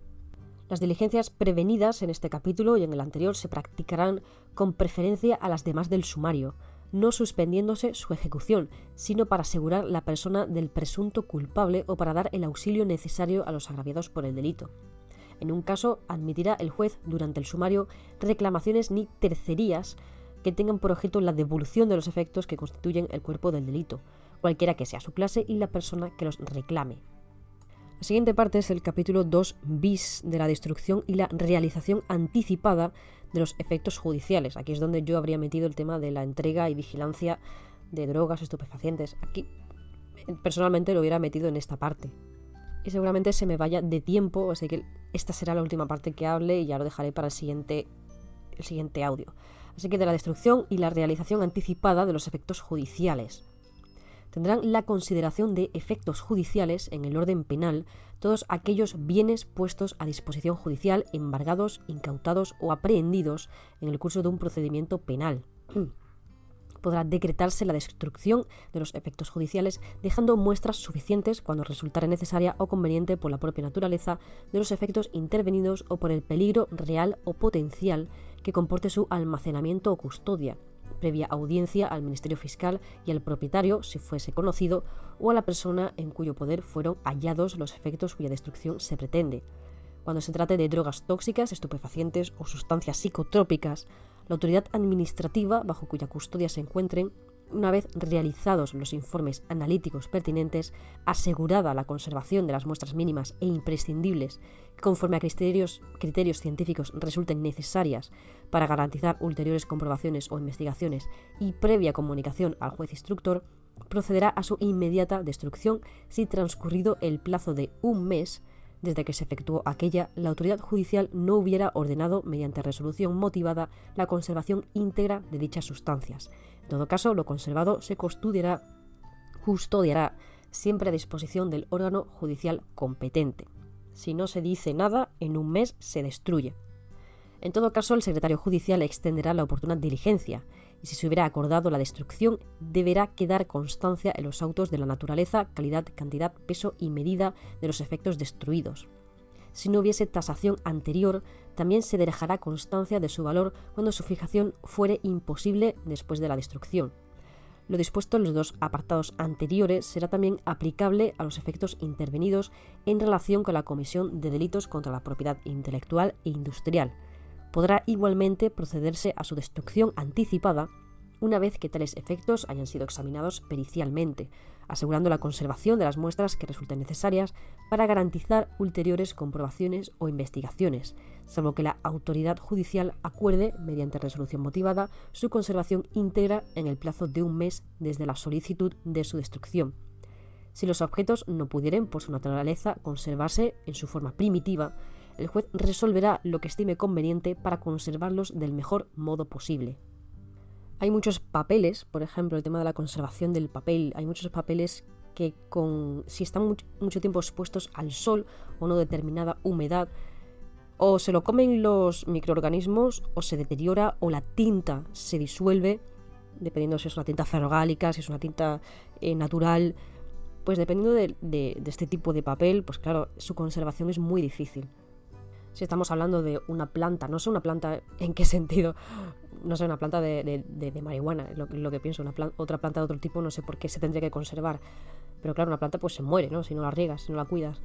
Las diligencias prevenidas en este capítulo y en el anterior se practicarán con preferencia a las demás del sumario, no suspendiéndose su ejecución, sino para asegurar la persona del presunto culpable o para dar el auxilio necesario a los agraviados por el delito. En un caso, admitirá el juez durante el sumario reclamaciones ni tercerías que tengan por objeto la devolución de los efectos que constituyen el cuerpo del delito, cualquiera que sea su clase y la persona que los reclame. La siguiente parte es el capítulo dos bis de la destrucción y la realización anticipada de los efectos judiciales. Aquí es donde yo habría metido el tema de la entrega y vigilancia de drogas, estupefacientes. Aquí personalmente lo hubiera metido en esta parte. Y seguramente se me vaya de tiempo, así que esta será la última parte que hable y ya lo dejaré para el siguiente, el siguiente audio. Así que de la destrucción y la realización anticipada de los efectos judiciales. Tendrán la consideración de efectos judiciales en el orden penal todos aquellos bienes puestos a disposición judicial, embargados, incautados o aprehendidos en el curso de un procedimiento penal. Podrá decretarse la destrucción de los efectos judiciales dejando muestras suficientes cuando resultare necesaria o conveniente por la propia naturaleza de los efectos intervenidos o por el peligro real o potencial que comporte su almacenamiento o custodia, previa audiencia al Ministerio Fiscal y al propietario, si fuese conocido, o a la persona en cuyo poder fueron hallados los efectos cuya destrucción se pretende. Cuando se trate de drogas tóxicas, estupefacientes o sustancias psicotrópicas, la autoridad administrativa bajo cuya custodia se encuentren, una vez realizados los informes analíticos pertinentes, asegurada la conservación de las muestras mínimas e imprescindibles que conforme a criterios, criterios científicos resulten necesarias para garantizar ulteriores comprobaciones o investigaciones y previa comunicación al juez instructor, procederá a su inmediata destrucción si transcurrido el plazo de un mes desde que se efectuó aquella, la autoridad judicial no hubiera ordenado, mediante resolución motivada, la conservación íntegra de dichas sustancias. En todo caso, lo conservado se custodiará, custodiará siempre a disposición del órgano judicial competente. Si no se dice nada, en un mes se destruye. En todo caso, el secretario judicial extenderá la oportuna diligencia y si se hubiera acordado la destrucción, deberá quedar constancia en los autos de la naturaleza, calidad, cantidad, peso y medida de los efectos destruidos. Si no hubiese tasación anterior, también se dejará constancia de su valor cuando su fijación fuere imposible después de la destrucción. Lo dispuesto en los dos apartados anteriores será también aplicable a los efectos intervenidos en relación con la comisión de delitos contra la propiedad intelectual e industrial. Podrá igualmente procederse a su destrucción anticipada una vez que tales efectos hayan sido examinados pericialmente, asegurando la conservación de las muestras que resulten necesarias para garantizar ulteriores comprobaciones o investigaciones, salvo que la autoridad judicial acuerde, mediante resolución motivada, su conservación íntegra en el plazo de un mes desde la solicitud de su destrucción. Si los objetos no pudieren, por su naturaleza, conservarse en su forma primitiva, el juez resolverá lo que estime conveniente para conservarlos del mejor modo posible. Hay muchos papeles, por ejemplo, el tema de la conservación del papel, hay muchos papeles que con, si están mucho, mucho tiempo expuestos al sol o no determinada humedad, o se lo comen los microorganismos, o se deteriora, o la tinta se disuelve, dependiendo si es una tinta ferrogálica, si es una tinta eh, natural, pues dependiendo de, de, de este tipo de papel, pues claro, su conservación es muy difícil. Si estamos hablando de una planta, no sé una planta en qué sentido, no sé, una planta de, de, de, de marihuana, lo, lo que pienso, una planta, otra planta de otro tipo, no sé por qué se tendría que conservar. Pero claro, una planta pues se muere, ¿no? Si no la riegas, si no la cuidas.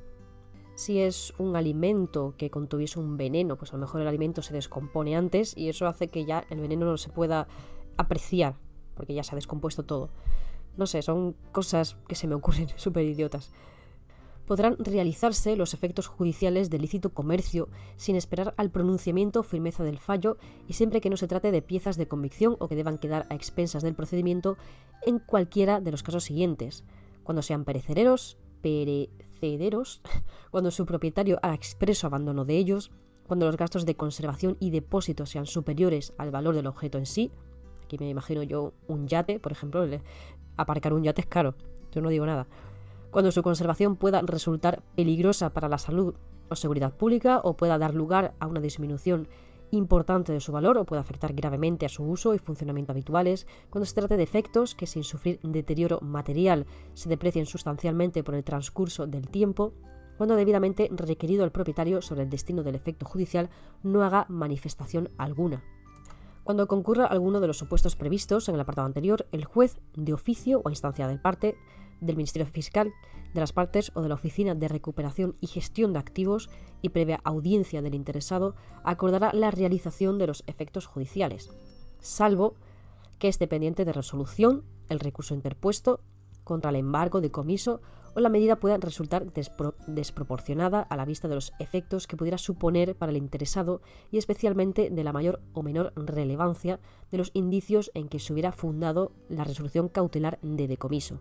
Si es un alimento que contuviese un veneno, pues a lo mejor el alimento se descompone antes y eso hace que ya el veneno no se pueda apreciar, porque ya se ha descompuesto todo. No sé, son cosas que se me ocurren súper idiotas. Podrán realizarse los efectos judiciales de lícito comercio sin esperar al pronunciamiento o firmeza del fallo y siempre que no se trate de piezas de convicción o que deban quedar a expensas del procedimiento en cualquiera de los casos siguientes: cuando sean perecederos, perecederos, cuando su propietario haga expreso abandono de ellos, cuando los gastos de conservación y depósito sean superiores al valor del objeto en sí. Aquí me imagino yo un yate, por ejemplo, aparcar un yate es caro, yo no digo nada. Cuando su conservación pueda resultar peligrosa para la salud o seguridad pública o pueda dar lugar a una disminución importante de su valor o pueda afectar gravemente a su uso y funcionamiento habituales, cuando se trate de efectos que sin sufrir deterioro material se deprecien sustancialmente por el transcurso del tiempo, cuando debidamente requerido el propietario sobre el destino del efecto judicial no haga manifestación alguna. Cuando concurra alguno de los supuestos previstos en el apartado anterior, el juez, de oficio o a instancia del parte, del Ministerio Fiscal, de las partes o de la Oficina de Recuperación y Gestión de Activos y previa audiencia del interesado, acordará la realización de los efectos judiciales, salvo que esté pendiente de resolución el recurso interpuesto contra el embargo, decomiso o la medida pueda resultar despro- desproporcionada a la vista de los efectos que pudiera suponer para el interesado y especialmente de la mayor o menor relevancia de los indicios en que se hubiera fundado la resolución cautelar de decomiso.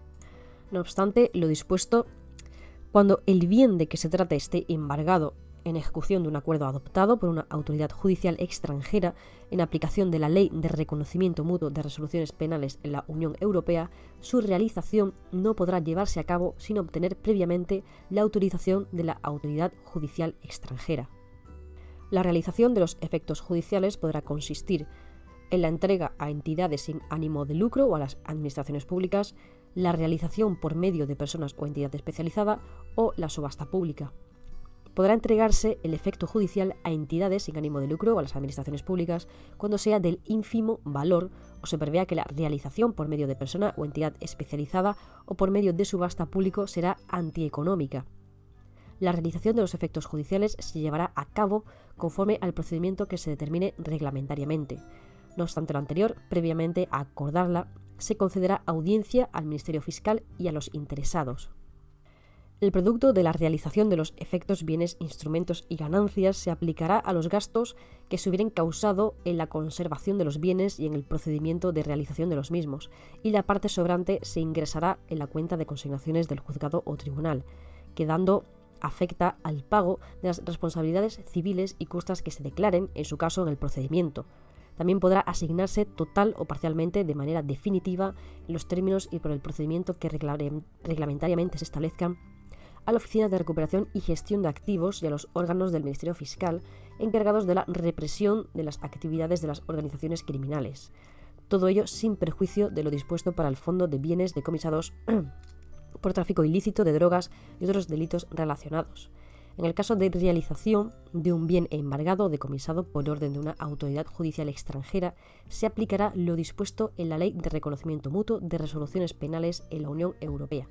No obstante, lo dispuesto, cuando el bien de que se trate esté embargado en ejecución de un acuerdo adoptado por una autoridad judicial extranjera en aplicación de la Ley de Reconocimiento Mutuo de Resoluciones Penales en la Unión Europea, su realización no podrá llevarse a cabo sin obtener previamente la autorización de la autoridad judicial extranjera. La realización de los efectos judiciales podrá consistir en la entrega a entidades sin ánimo de lucro o a las administraciones públicas, la realización por medio de personas o entidad especializada o la subasta pública. Podrá entregarse el efecto judicial a entidades sin ánimo de lucro o a las administraciones públicas cuando sea del ínfimo valor o se prevea que la realización por medio de persona o entidad especializada o por medio de subasta público será antieconómica. La realización de los efectos judiciales se llevará a cabo conforme al procedimiento que se determine reglamentariamente. No obstante lo anterior, previamente a acordarla, se concederá audiencia al Ministerio Fiscal y a los interesados. El producto de la realización de los efectos, bienes, instrumentos y ganancias se aplicará a los gastos que se hubieran causado en la conservación de los bienes y en el procedimiento de realización de los mismos, y la parte sobrante se ingresará en la cuenta de consignaciones del juzgado o tribunal, quedando afecta al pago de las responsabilidades civiles y costas que se declaren, en su caso, en el procedimiento. También podrá asignarse total o parcialmente de manera definitiva en los términos y por el procedimiento que reglamentariamente se establezcan a la Oficina de Recuperación y Gestión de Activos y a los órganos del Ministerio Fiscal encargados de la represión de las actividades de las organizaciones criminales. todo ello sin perjuicio de lo dispuesto para el fondo de bienes decomisados por tráfico ilícito de drogas y otros delitos relacionados. En el caso de realización de un bien embargado o decomisado por orden de una autoridad judicial extranjera, se aplicará lo dispuesto en la Ley de Reconocimiento Mutuo de Resoluciones Penales en la Unión Europea.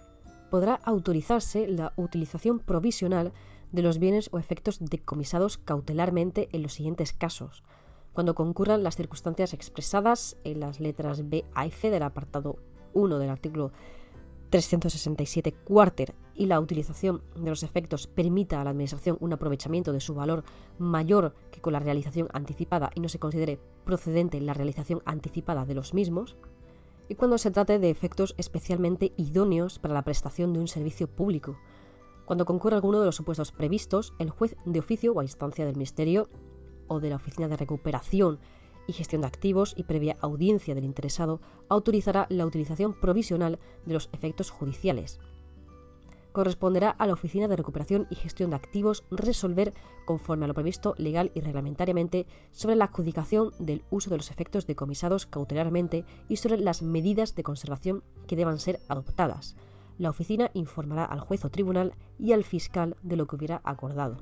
Podrá autorizarse la utilización provisional de los bienes o efectos decomisados cautelarmente en los siguientes casos: cuando concurran las circunstancias expresadas en las letras B a y C del apartado uno del artículo trescientos sesenta y siete cuarter y la utilización de los efectos permita a la Administración un aprovechamiento de su valor mayor que con la realización anticipada y no se considere procedente la realización anticipada de los mismos, y cuando se trate de efectos especialmente idóneos para la prestación de un servicio público. Cuando concurra alguno de los supuestos previstos, el juez de oficio o a instancia del Ministerio o de la Oficina de Recuperación y Gestión de Activos y previa audiencia del interesado, autorizará la utilización provisional de los efectos judiciales. Corresponderá a la Oficina de Recuperación y Gestión de Activos resolver, conforme a lo previsto legal y reglamentariamente, sobre la adjudicación del uso de los efectos decomisados cautelarmente y sobre las medidas de conservación que deban ser adoptadas. La oficina informará al juez o tribunal y al fiscal de lo que hubiera acordado.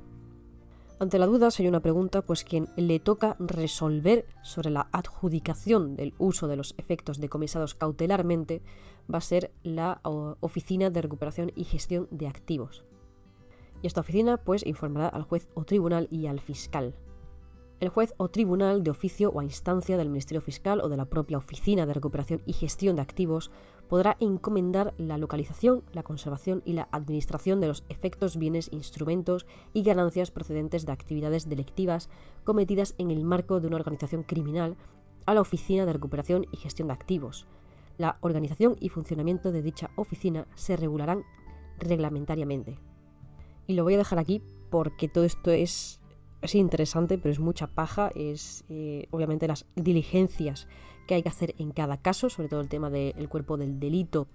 Ante la duda, si hay una pregunta, pues quien le toca resolver sobre la adjudicación del uso de los efectos decomisados cautelarmente va a ser la Oficina de Recuperación y Gestión de Activos. Y esta oficina pues informará al juez o tribunal y al fiscal. El juez o tribunal de oficio o a instancia del Ministerio Fiscal o de la propia Oficina de Recuperación y Gestión de Activos podrá encomendar la localización, la conservación y la administración de los efectos, bienes, instrumentos y ganancias procedentes de actividades delictivas cometidas en el marco de una organización criminal a la Oficina de Recuperación y Gestión de Activos. La organización y funcionamiento de dicha oficina se regularán reglamentariamente. Y lo voy a dejar aquí porque todo esto es... Es interesante, pero es mucha paja, es eh, obviamente las diligencias que hay que hacer en cada caso, sobre todo el tema del cuerpo del delito,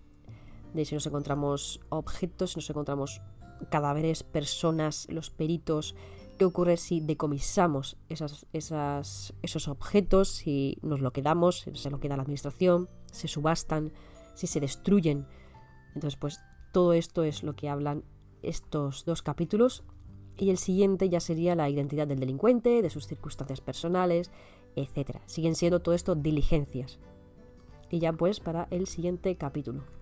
de si nos encontramos objetos, si nos encontramos cadáveres, personas, los peritos, qué ocurre si decomisamos esas, esas, esos objetos, si nos lo quedamos, si se lo queda la administración, se subastan, si se destruyen. Entonces, pues todo esto es lo que hablan estos dos capítulos. Y el siguiente ya sería la identidad del delincuente, de sus circunstancias personales, etcétera. Siguen siendo todo esto diligencias. Y ya pues para el siguiente capítulo.